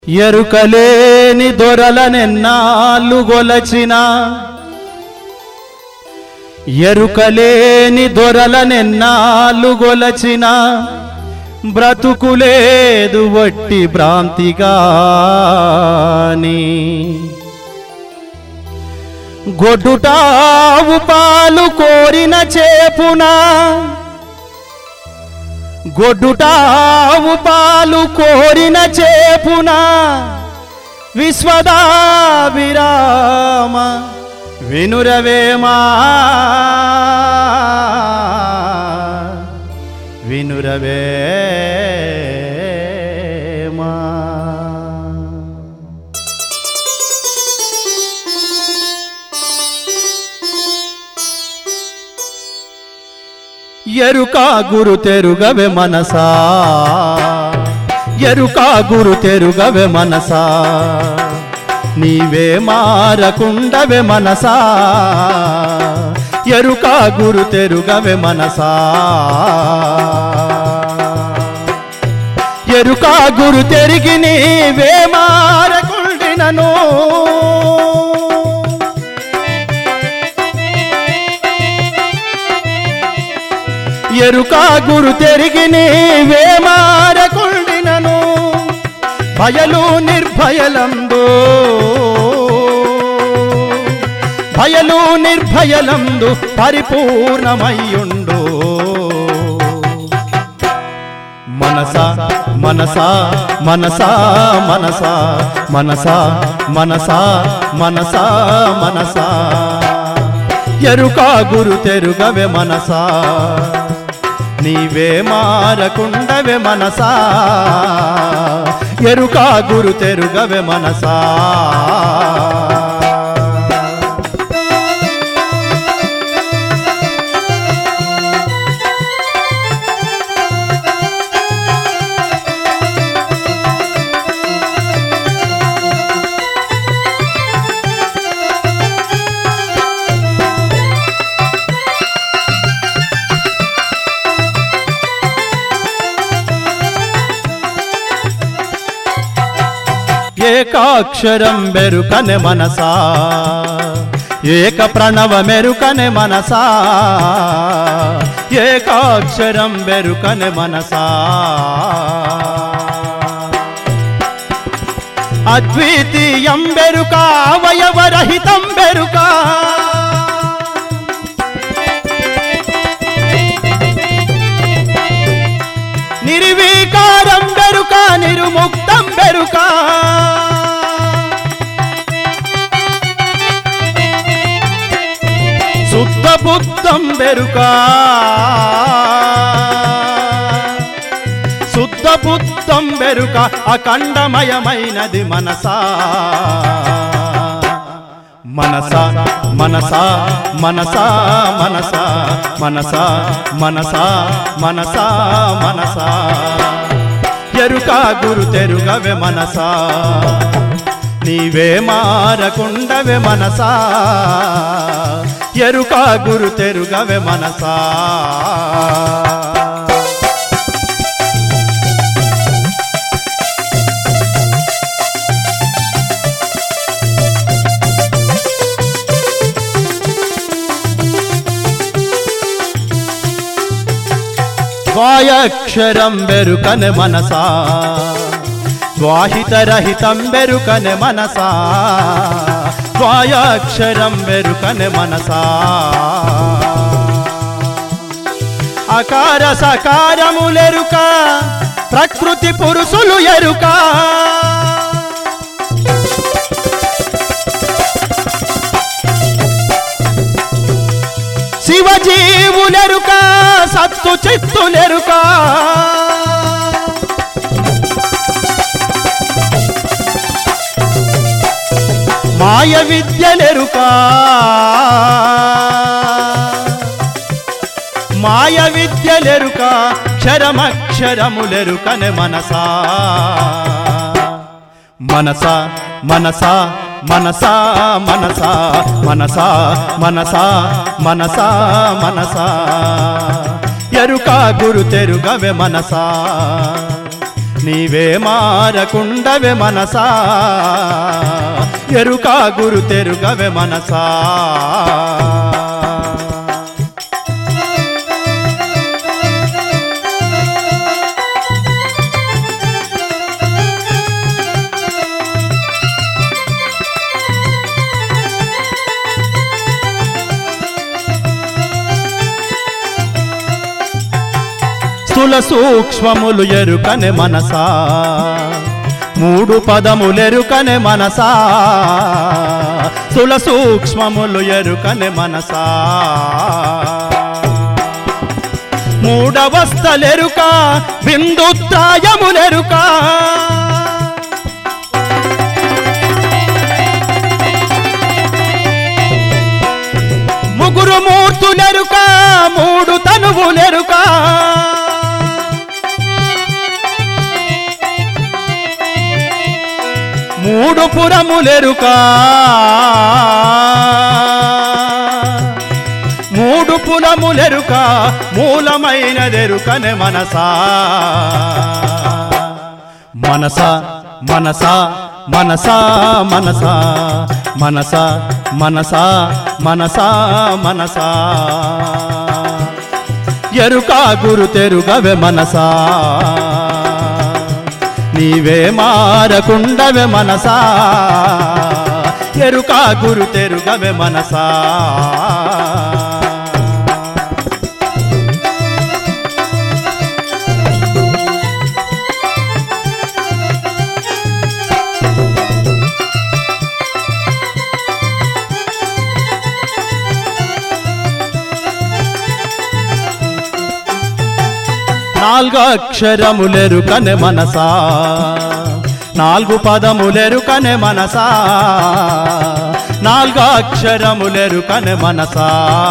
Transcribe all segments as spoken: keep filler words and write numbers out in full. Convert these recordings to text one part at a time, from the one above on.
ఎరుకలేని దొరలనెన్నాళ్ళు గొలచిన ఎరుకలేని దొరలనెన్నాళ్ళు గొలచిన బ్రతుకులేదు వట్టి భ్రాంతిగాని గొడ్డుటావు పాలు కోరిన చేపునా గొడ్డుటావు పాలు కోరిన చేపునా విశ్వదాభిరామ వినురవేమా వినురవేమా ఎరుకా గురు తెరుగవే మనసా ఎరుకా గురు తెరుగవే మనసా నీవే మారకుండవే మనసా ఎరుకా గురు తెరుగవే మనసా ఎరుకా గురు తెరిగి నీవే మారకుండినను ఎరుకా గురు తెరిగి నీవే మారకుండినను భయలు నిర్భయలందు భయలు నిర్భయలందు పరిపూర్ణమయ్యుండు మనసా మనసా మనసా మనసా మనసా మనసా మనసా మనసా ఎరుకా గురు తెరుగవే మనసా నీవే మారకుండవే మనసా ఎరుకా గురు తెరుగవే మనసా ఏకాక్షరం మెరుకనే మనసా ఏక ప్రణవ మెరుకనే మనసా ఏకాక్షరం మెరుకనే మనసా అద్వితీయం బెరుక అవయవరహితం బెరుక నిర్వికారం బెరుక నిరుముక్తం బెరుక శుద్ధ బుద్ధం బెరుక శుద్ధ బుద్ధం బెరుక అఖండమయమైనది మనసా మనసా మనసా మనసా మనసా మనసా మనసా మనసా మనసా ఎరుకా గురు తెరుగవే మనసా నీవే మారకుండవే మనసా ఎరుకా గురు తెరుగవే మనసా ద్వాయక్షరం బెరుకనే మనసా ద్వాహితరహితం బెరుకనే మనసా ద్వాయాక్షరం బెరుకనే మనసా అకార సకారములెరుక ప్రకృతి పురుషులు ఎరుక శివజీవులెరుక సత్తు చిత్తులెరుక మాయ విద్యలెరుక మాయ విద్యలెరుక క్షరమక్షరములెరుకనే మనసా మనసా మనసా మనసా మనసా మనసా మనసా మనసా మనసా ఎరుకా గురు తెరుగవే మనసా నీవే మారకుండవే మనసా ఎరుక గురు తెరుగవే మనసా స్థూల సూక్ష్మములు ఎరుకనే మనసా మూడు పదములెరుకనే మనసా స్థూల సూక్ష్మములు ఎరుకనే మనసా మూడవస్థలెరుక బిందుత్రాయములెరుక ముగ్గురు మూర్తులెరుక మూడు తనువులెరుక మూడు పురములెరుక మూడు పురములెరుక మూలమైనదెరుకనే మనసా మనసా మనసా మనసా మనసా మనసా మనసా మనసా మనసా ఎరుక గురు తెరుగవే మనసా నీవే మారకుండవే మనసా ఎరుక గురు తెరుగవే మనసా నాలుగు అక్షరములెరుకనే మనసా నాలుగు పదములెరుకనే మనసా నాలుగు అక్షరములెరుకనే మనసా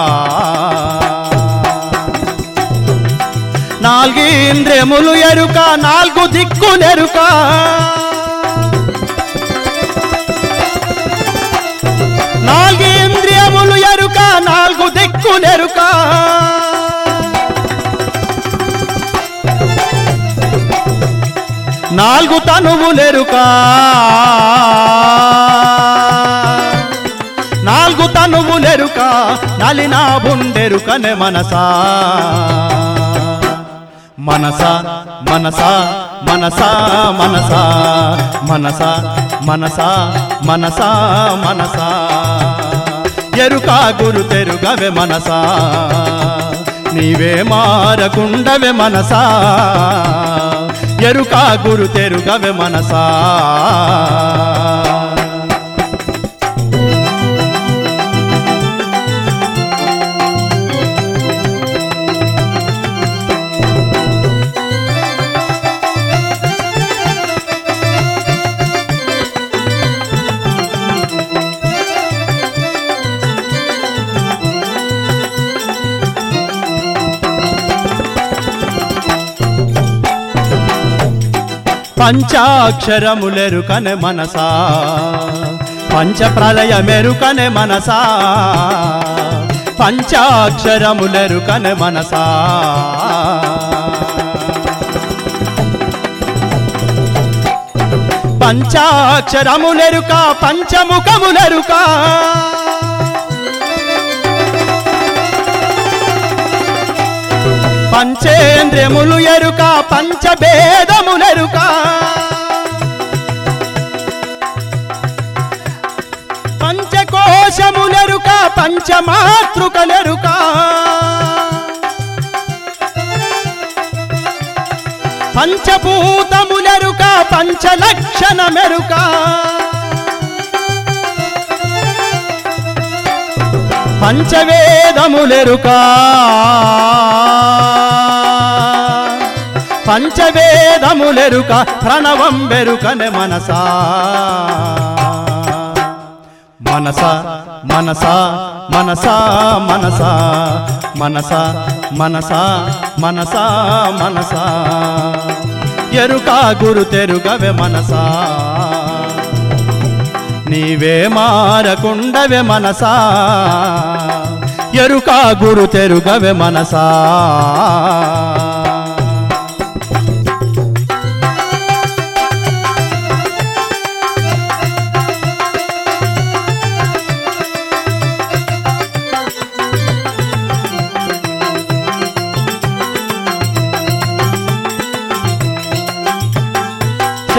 నాలుగు ఇంద్రియములు ఎరుక నాలుగు దిక్కులెరుక నాలుగు ఇంద్రియములు ఎరుక నాలుగు దిక్కులెరుక నాలుగు తనువులెరుక నాలుగు తనువులెరుక నలినా బుండెరుకనే మనసా మనసా మనసా మనసా మనసా మనసా మనసా మనసా మనసా ఎరుక గురు తెరుగవే మనసా నీవే మారకుండవే మనసా ఎరుక గురు తెరుగవే మనసా పంచాక్షరములెరుకనే మనసా పంచ ప్రళయమెరుకనే మనసా పంచాక్షరములెరుకనే మనసా పంచాక్షరములెరుక పంచముఖములెరుక పంచేంద్రియములు ఎరుక పంచభేదములెరుక పంచకోశములెరుక పంచమాతృకలెరుక పంచభూతములెరుక పంచలక్షణమెరుక పంచవేదములెరుక పంచవేదములెరుక ప్రణవం బెరుకనే మనసా మనసా మనసా మనసా మనసా మనసా మనసా మనసా మనసా ఎరుక గురు తెరుగవే మనసా నీవే మారకుండవే మనసా ఎరుక గురు తెరుగవే మనసా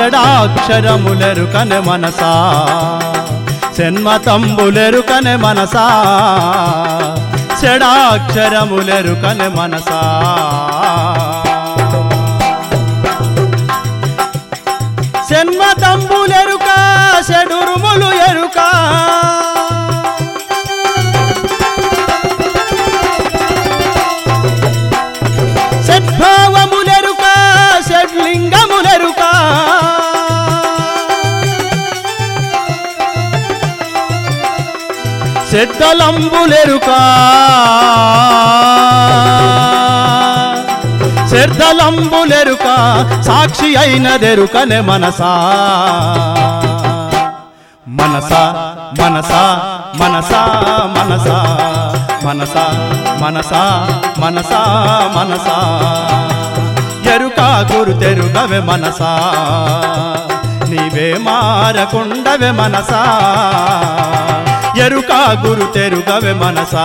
షడాక్షరములెరుకనె మనసా జన్మతంబులెరుకనె మనసా షడాక్షరములెరుకనె మనసా జన్మతంబులెరుక షడురుములు ఎరుక షడ్భావములెరుక షడ్లింగములెరుక షడ్దలంబులెరుక షడ్దలంబులెరుక సాక్షి అయినదెరుకనె మనసా మనసా మనసా మనసా మనసా మనసా మనసా మనసా మనసా ఎరుక గురుతెరుగవె మనసా నీవే మారకుండవె మనసా ఎరుక గురుతెరుగవె మనసా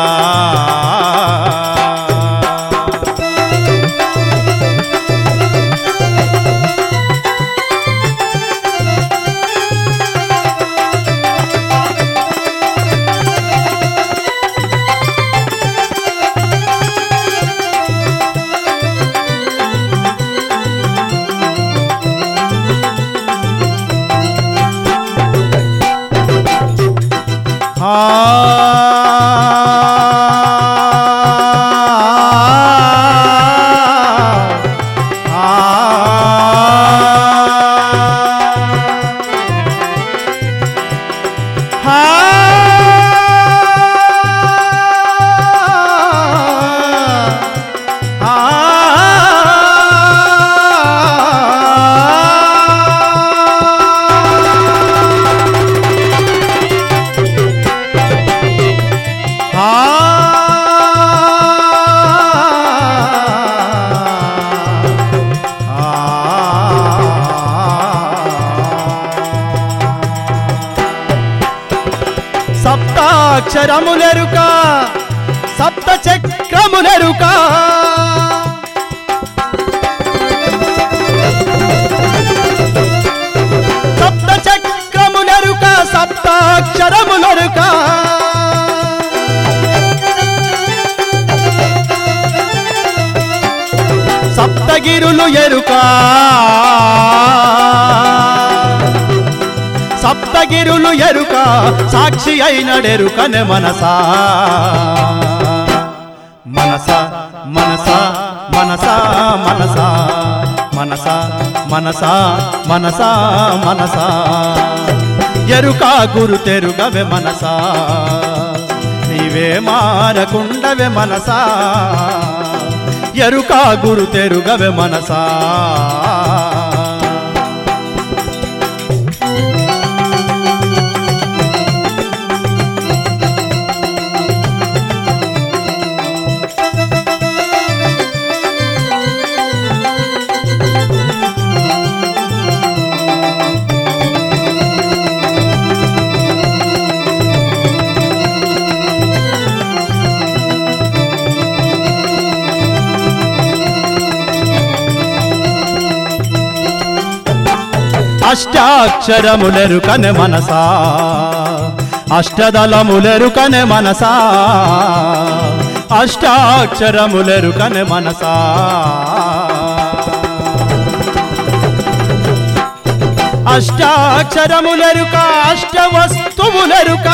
సప్తాక్షరములెరుక సప్త చక్రములెరుక సప్త చక్రములెరుక సప్తాక్షరములెరుక సప్తగిరులు ఎరుక సప్తగిరులు ఎరుక సాక్షి అయినడెరుకనె మనసా మనసా మనసా మనసా మనసా మనసా మనసా మనసా మనసా ఎరుక గురుతెరుగవె మనసా నీవే మారకుండవె మనసా ఎరుక గురుతెరుగవె మనసా అష్టాక్షరములెరుకనె మనసా అష్టదళములెరుకనె మనసా అష్టాక్షరములెరుకనె మనసా అష్టాక్షరములెరుక అష్ట వస్తువులెరుక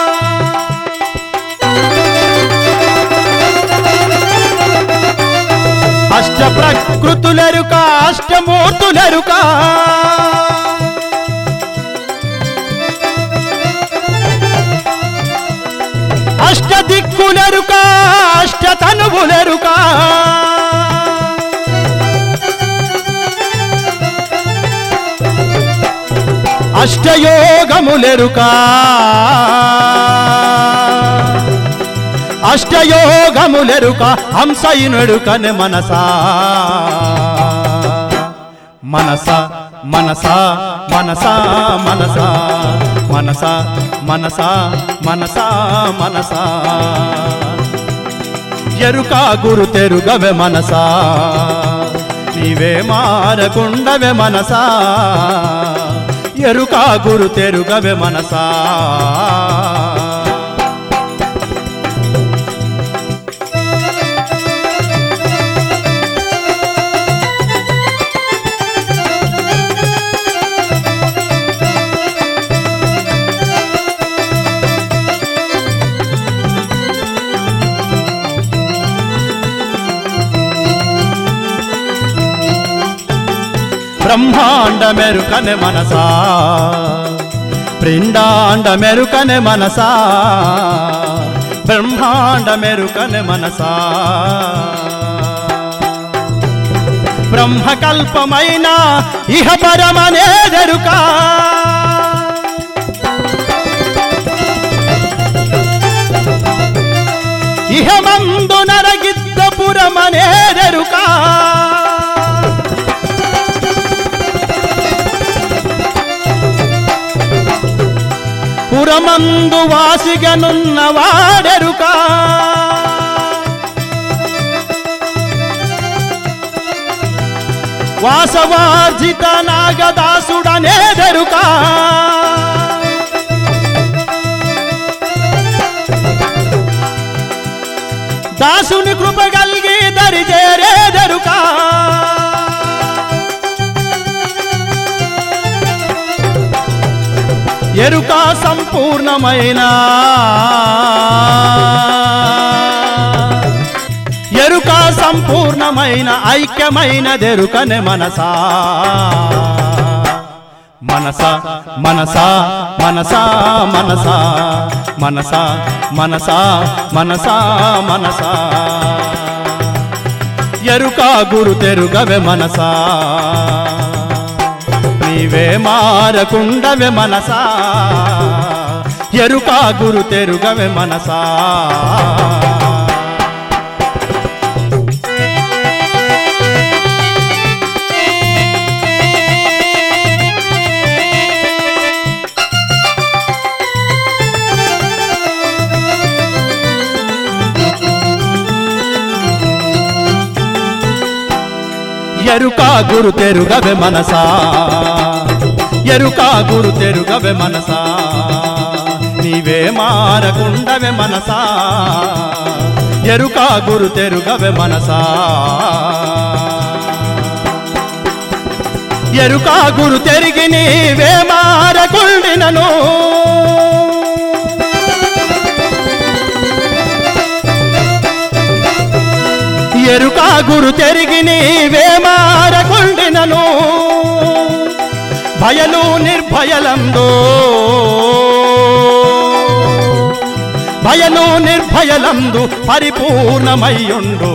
అష్ట ప్రకృతులెరుక అష్టమూర్తులెరుక అష్ట దిక్కులెరుక అష్ట తనువులెరుక అష్టయోగములెరుక అష్టయోగములెరుక హంసయునుడుకనె మనసా మనసా మనసా మనసా మనసా మనసా మనసా మనసా మనసా ఎరుక గురుతెరుగవె మనసా నీవే మారకుండవే మనసా ఎరుక గురు తెరుగవే మనసా బ్రహ్మాండ మెరుకనే మనసా పిండాండ మెరుకనే మనసా బ్రహ్మాండ మెరుకనే మనసా బ్రహ్మకల్పమైన ఇహ పరమనేదెరుక ఇహ మందు నరగిద్దపురమనేదెరుక పురమందు వాసిగనున్న వాడెరుక వాసవార్జిత నాగదాసుడనేదెరుక దాసుని కృప గల్గి దరిజేరేదెరుక ఎరుక సంపూర్ణమైన ఎరుక సంపూర్ణమైన ఐక్యమైనదెరుకనే మనసా మనసా మనసా మనసా మనసా మనసా మనసా మనసా మనసా ఎరుక గురు తెరుగవే మనసా నీవే మారకుండవే మనసా ఎరుక గురు తెరుగవే మనసా ఎరుక గురు తెరుగవే మనసా ఎరుక గురు తెరుగవే మనసా నీవే మారకుండవే మనసా ఎరుక గురు తెరుగవే మనసా ఎరుక గురు తెరిగి నీవే మారకుండినను ఎరుక గురు తెరిగి నీవే మారకుండినను భయలు నిర్భయలందో భయలు నిర్భయలందు పరిపూర్ణమయ్యుండు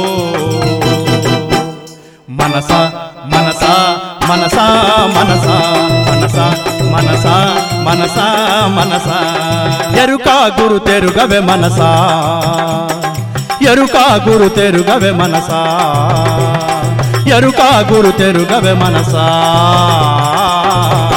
మనసా మనసా మనసా మనసా మనసా మనసా మనసా మనసా ఎరుక గురు తెరుగవే మనసా ఎరుక గురు తెరుగవే మనసా ఎరుక గురు తెరుగవే మనసా